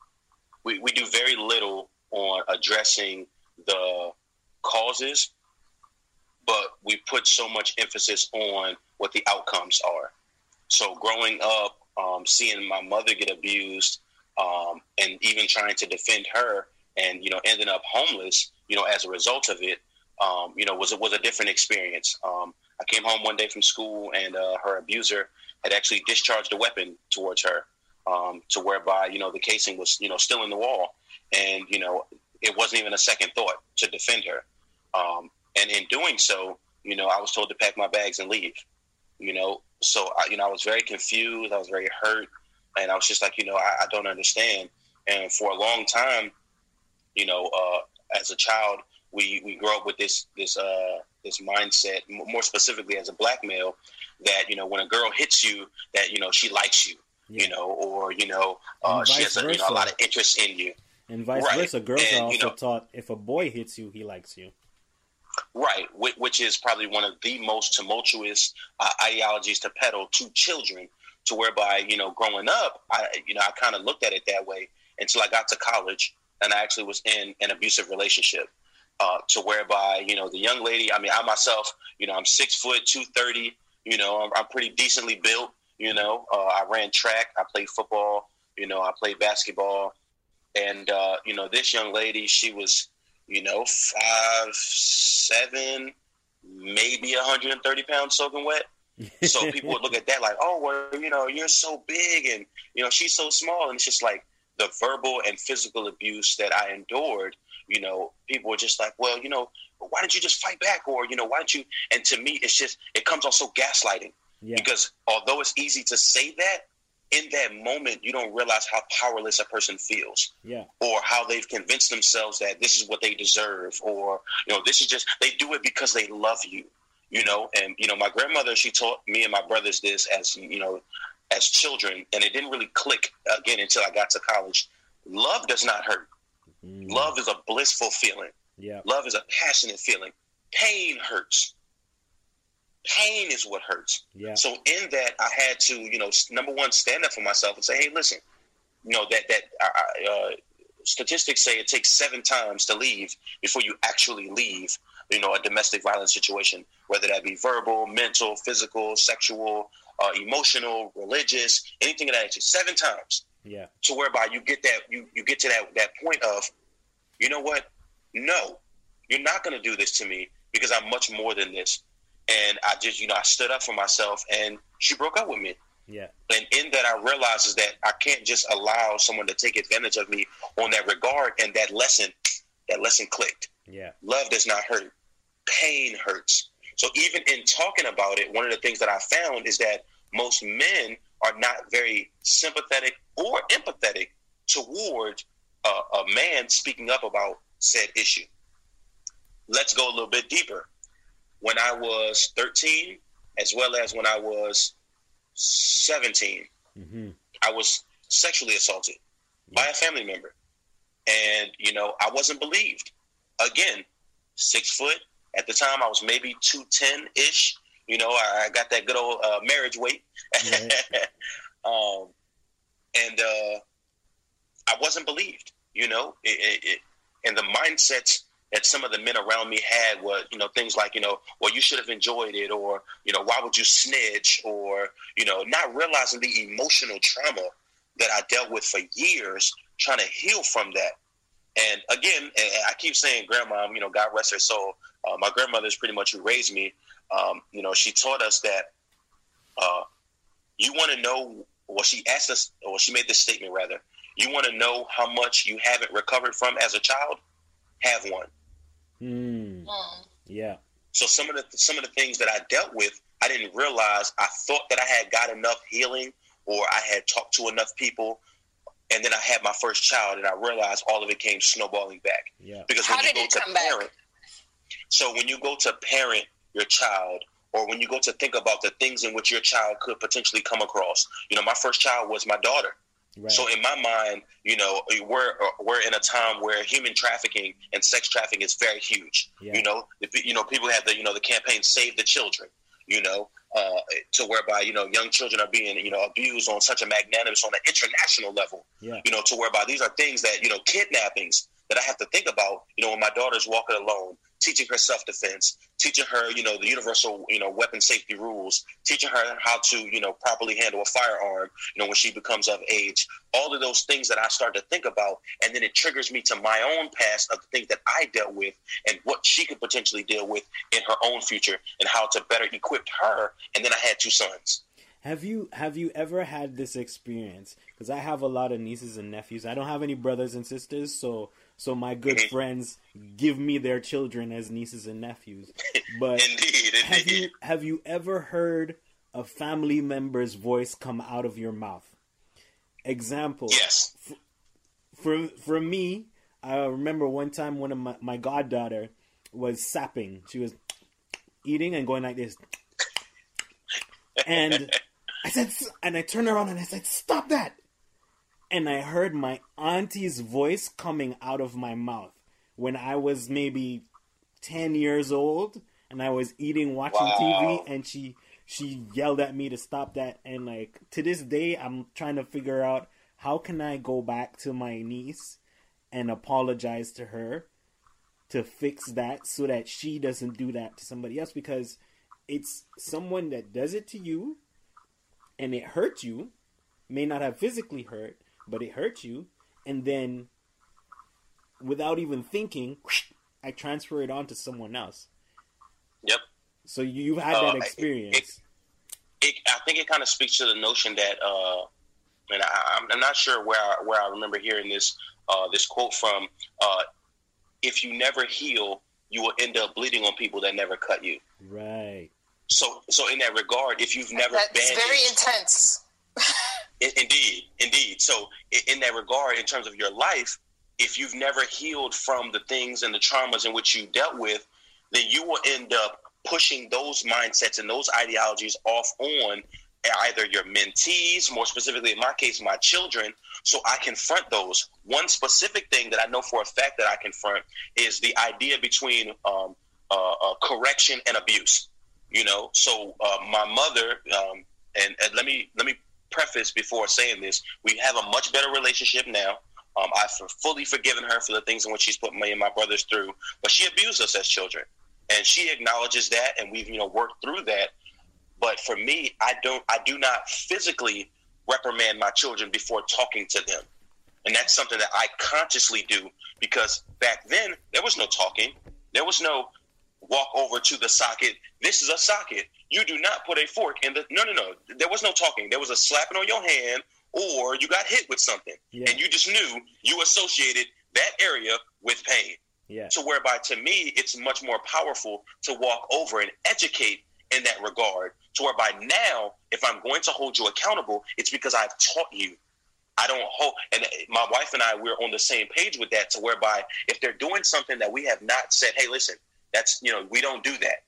do very little on addressing the causes, but we put so much emphasis on what the outcomes are. So growing up, seeing my mother get abused, and even trying to defend her, and, you know, ending up homeless, you know, as a result of it, you know, was a different experience. I came home one day from school, and her abuser had actually discharged a weapon towards her, to whereby, you know, the casing was, you know, still in the wall. And, you know, it wasn't even a second thought to defend her. And in doing so, you know, I was told to pack my bags and leave, you know. So, I was very confused. I was very hurt. And I was just like, you know, I don't understand. And for a long time, you know, as a child, we grow up with this mindset, more specifically as a black male, that, you know, when a girl hits you, that, you know, she likes you, you know, or, you know, she has a lot of interest in you. And vice versa. Girls are also taught, if a boy hits you, he likes you. Right, which is probably one of the most tumultuous ideologies to peddle to children, to whereby, you know, growing up, I kind of looked at it that way until I got to college. And I actually was in an abusive relationship, to whereby, you know, the young lady, I mean, I myself, you know, I'm 6 foot, 230, you know, I'm pretty decently built, you know, I ran track, I played football, you know, I played basketball. And, you know, this young lady, she was, you know, 5'7", maybe 130 pounds soaking wet. So people would look at that like, oh, well, you know, you're so big and, you know, she's so small. And it's just like, the verbal and physical abuse that I endured, you know, people were just like, well, you know, why didn't you just fight back? Or, you know, why don't you? And to me, it's just, it comes off so gaslighting, because although it's easy to say that, in that moment, you don't realize how powerless a person feels, or how they've convinced themselves that this is what they deserve, or, you know, this is just, they do it because they love you, you know. And, you know, my grandmother, she taught me and my brothers this as, you know, as children, and it didn't really click again until I got to college. Love does not hurt. Love is a blissful feeling. Love is a passionate feeling. Pain hurts. Pain is what hurts. So in that, I had to, you know, number one, stand up for myself and say, hey, listen, you know, that statistics say it takes 7 times to leave before you actually leave. a domestic violence situation, whether that be verbal, mental, physical, sexual, emotional, religious, anything of that nature, 7 times. Yeah. To whereby you get that, you get to that point of, you know what? No, you're not going to do this to me because I'm much more than this. And I just, I stood up for myself, and she broke up with me. Yeah. And in that, I realized is that I can't just allow someone to take advantage of me on that regard. And that lesson clicked. Yeah. Love does not hurt. Pain hurts. So even in talking about it, one of the things that I found is that most men are not very sympathetic or empathetic toward a man speaking up about said issue. Let's go a little bit deeper. When I was 13, as well as when I was 17, I was sexually assaulted by a family member. And, I wasn't believed. Again, 6 foot. At the time, I was maybe 210-ish. I got that good old marriage weight. Right. And I wasn't believed, and the mindsets that some of the men around me had was, things like, well, you should have enjoyed it, or, why would you snitch, or, not realizing the emotional trauma that I dealt with for years, trying to heal from that. And again, and I keep saying grandma, God rest her soul. My grandmother is pretty much who raised me. She taught us that you want to know, well, she asked us, or she made this statement rather, you want to know how much you haven't recovered from as a child? Have one. Yeah. So some of the things that I dealt with, I didn't realize. I thought that I had got enough healing, or I had talked to enough people, and then I had my first child, and I realized all of it came snowballing back. Yeah. Because when you go to parent, so when you go to parent your child, or when you go to think about the things in which your child could potentially come across, my first child was my daughter. Right. So in my mind, we're in a time where human trafficking and sex trafficking is very huge. Yeah. People have the campaign Save the Children, to whereby, young children are being, abused on such a magnanimous, on an international level, to whereby these are things that, kidnappings that I have to think about, when my daughter's walking alone, teaching her self-defense, teaching her, the universal, weapon safety rules, teaching her how to, properly handle a firearm, when she becomes of age, all of those things that I start to think about. And then it triggers me to my own past of the things that I dealt with and what she could potentially deal with in her own future and how to better equip her. And then I had 2 sons. Have you ever had this experience? Because I have a lot of nieces and nephews. I don't have any brothers and sisters, so my good friends give me their children as nieces and nephews. But indeed. Have you ever heard a family member's voice come out of your mouth? Example. Yes. For me, I remember one time one of my goddaughter was sapping. She was eating and going like this. And I turned around and I said, "Stop that." And I heard my auntie's voice coming out of my mouth when I was maybe 10 years old and I was eating, watching TV, and she yelled at me to stop that. And to this day, I'm trying to figure out how can I go back to my niece and apologize to her to fix that so that she doesn't do that to somebody else, because it's someone that does it to you and it hurts you, may not have physically hurt, but it hurts you, and then without even thinking, I transfer it on to someone else. Yep. So you've had that experience. I think it kind of speaks to the notion that, and I'm not sure where I remember hearing this quote from. If you never heal, you will end up bleeding on people that never cut you. Right. So in that regard, if you've never that's very intense. Indeed. So in that regard, in terms of your life, if you've never healed from the things and the traumas in which you dealt with, then you will end up pushing those mindsets and those ideologies off on either your mentees, more specifically in my case, my children. So I confront those. One specific thing that I know for a fact that I confront is the idea between correction and abuse. So my mother, and let me preface before saying this, we have a much better relationship now. I've fully forgiven her for the things in which she's put me and my brothers through, but she abused us as children. and she acknowledges that, and we've worked through that. But for me, I do not physically reprimand my children before talking to them, and that's something that I consciously do, because back then there was no talking, there was no walk over to the socket. This is a socket. You do not put a fork in the. No. There was no talking. There was a slapping on your hand, or you got hit with something, and you just knew you associated that area with pain. Yeah. So whereby, to me, it's much more powerful to walk over and educate in that regard. To whereby now, if I'm going to hold you accountable, it's because I've taught you. I don't hold, and my wife and I, we're on the same page with that. To whereby, if they're doing something that we have not said, hey, listen, that's, we don't do that.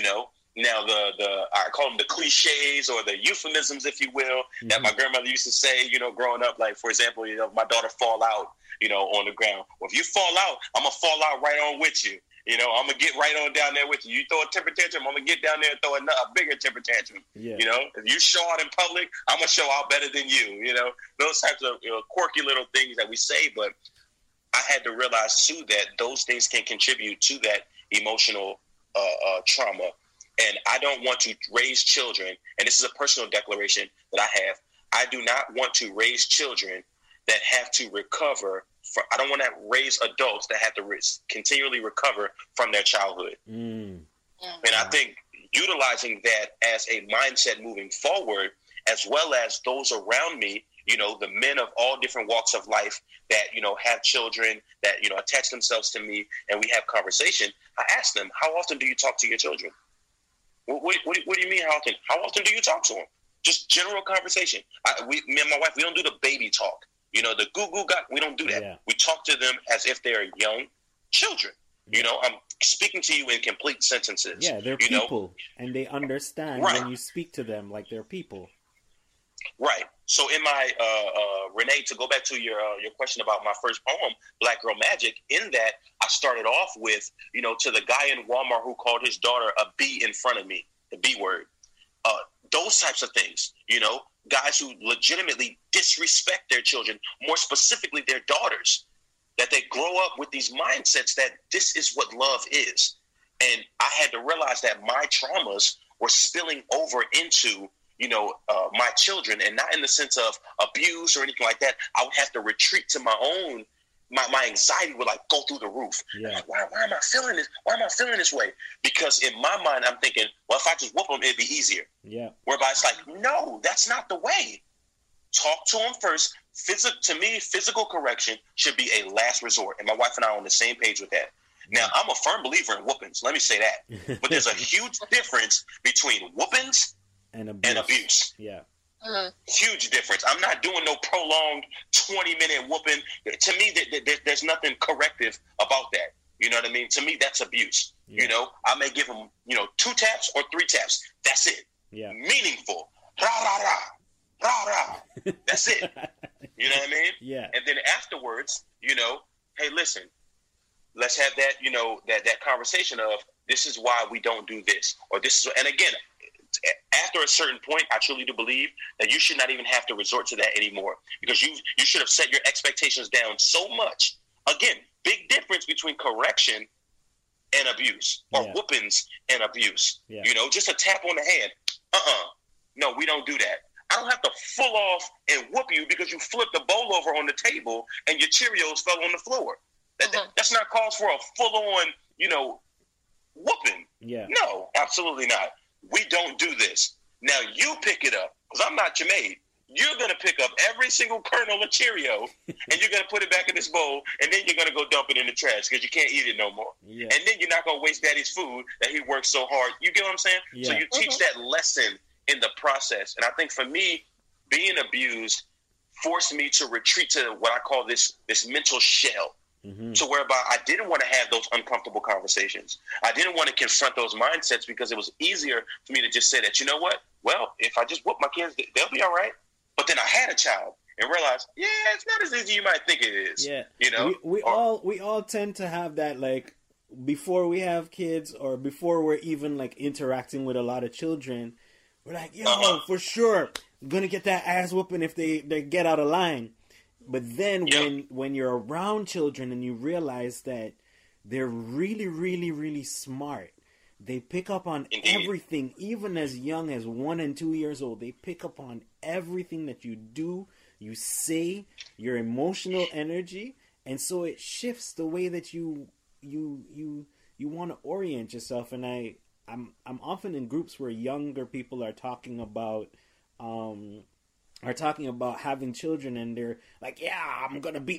Now I call them the cliches or the euphemisms, if you will, that my grandmother used to say, growing up. Like, for example, my daughter fall out, on the ground. Well, if you fall out, I'm gonna fall out right on with you. I'm gonna get right on down there with you. You throw a temper tantrum, I'm gonna get down there and throw a bigger temper tantrum. Yeah. If you show out in public, I'm gonna show out better than you. Those types of quirky little things that we say. But I had to realize too that those things can contribute to that emotional trauma. And I don't want to raise children, and this is a personal declaration that I have. I do not want to raise children that have to recover. I don't want to raise adults that have to continually recover from their childhood. And I think utilizing that as a mindset moving forward, as well as those around me, the men of all different walks of life that, have children that, attach themselves to me, and we have conversation. I ask them, how often do you talk to your children? What do you mean how often? How often do you talk to them? Just general conversation. Me and my wife, we don't do the baby talk. The goo-goo got, we don't do that. Yeah. We talk to them as if they're young children. I'm speaking to you in complete sentences. Yeah, they're people, and they understand when you speak to them like they're people. Right. So in my, Renee, to go back to your question about my first poem, Black Girl Magic, in that I started off with, to the guy in Walmart who called his daughter a B in front of me, the B word. Those types of things, guys who legitimately disrespect their children, more specifically their daughters, that they grow up with these mindsets that this is what love is. And I had to realize that my traumas were spilling over into my children, and not in the sense of abuse or anything like that. I would have to retreat to my own, my anxiety would go through the roof. Yeah. Like, why am I feeling this? Why am I feeling this way? Because in my mind, I'm thinking, well, if I just whoop them, it'd be easier. Yeah. Whereby it's like, no, that's not the way. Talk to them first. To me, physical correction should be a last resort. And my wife and I are on the same page with that. Now, I'm a firm believer in whoopings. Let me say that. But there's a huge difference between whoopings and abuse. Yeah. Huge difference. I'm not doing no prolonged 20-minute whooping. To me, there's nothing corrective about that. You know what I mean? To me, that's abuse. Yeah. I may give them, 2 taps or 3 taps. That's it. Yeah. Meaningful. Rah, rah, rah. Rah, rah. That's it. You know what I mean? Yeah. And then afterwards, hey, listen, let's have that, that conversation of, this is why we don't do this. Or this is, and again, after a certain point, I truly do believe that you should not even have to resort to that anymore, because you should have set your expectations down so much. Again, big difference between correction and abuse, or whoopings and abuse. Yeah. Just a tap on the hand. No, we don't do that. I don't have to full off and whoop you because you flipped the bowl over on the table and your Cheerios fell on the floor. That's not cause for a full-on, whooping. Yeah. No, absolutely not. We don't do this. Now you pick it up, because I'm not your maid. You're going to pick up every single kernel of Cheerio, and you're going to put it back in this bowl, and then you're going to go dump it in the trash because you can't eat it no more. Yeah. And then you're not going to waste Daddy's food that he worked so hard. You get what I'm saying? Yeah. So you teach that lesson in the process. And I think for me, being abused forced me to retreat to what I call this mental shell. To whereby I didn't want to have those uncomfortable conversations. I didn't want to confront those mindsets, because it was easier for me to just say that, you know what? Well, if I just whoop my kids, they'll be all right. But then I had a child and realized, it's not as easy as you might think it is. Yeah. We all tend to have that, like, before we have kids, or before we're even interacting with a lot of children, we're like, for sure, I'm gonna get that ass whooping if they get out of line. But then when you're around children and you realize that they're really, really, really smart, They pick up on Indeed. everything, even as young as 1 and 2 years old. They pick up on everything that you do, you say, your emotional energy, and so it shifts the way that you want to orient yourself. And I'm often in groups where younger people are talking about having children, and they're like, yeah, I'm gonna beat